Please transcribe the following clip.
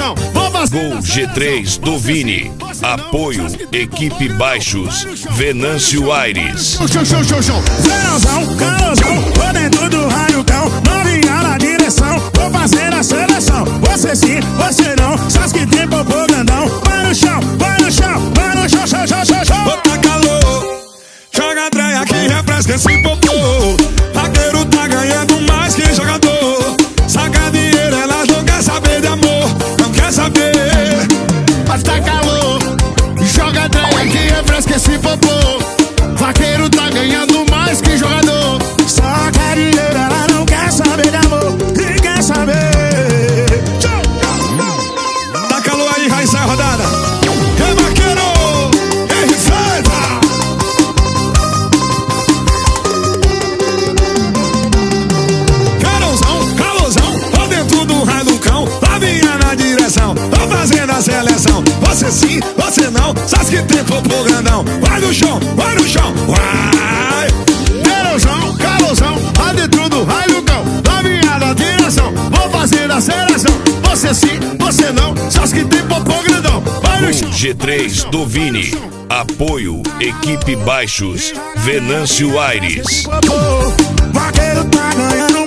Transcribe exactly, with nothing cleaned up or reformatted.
não. Vou fazer Gol G três do Vini. Apoio Equipe Baixos, Venâncio Aires. show, show, show, show. Verãozão, calosão, tô dentro do raio-cão, novinha na direção, vou fazer a seleção. Você sim, você não, só as que tem popô grandão. Vai no chão, vai no chão, vai no chão, chão, chão, chão, chão. Bota calor, joga treia que refresca esse popô. Vaqueiro tá ganhando mais que jogador. Saca dinheiro, elas não quer saber de amor, não quer saber. Mas tá calor, joga treia que refresca esse popô. Vaqueiro tá ganhando mais que jogador. Só quer dinheiro, ela não quer saber de amor, e quer saber. Tá calor aí, vai sair a rodada. É vaqueiro, é receita. Calosão, calosão, tô dentro do raio do cão, novinha na direção, tô fazendo a seleção. Você sim, você não, só as que tem popô grandão. Vai no chão, vai no chão, vai. Verãozão, calosão, lá dentro do raio do cão, novinha na direção, vou fazer a seleção. Você sim, você não, só as que tem popô grandão. Vai no chão. Gol G três do Vini. Apoio Equipe Baixos, Venâncio Aires. Vaqueiro tá ganhando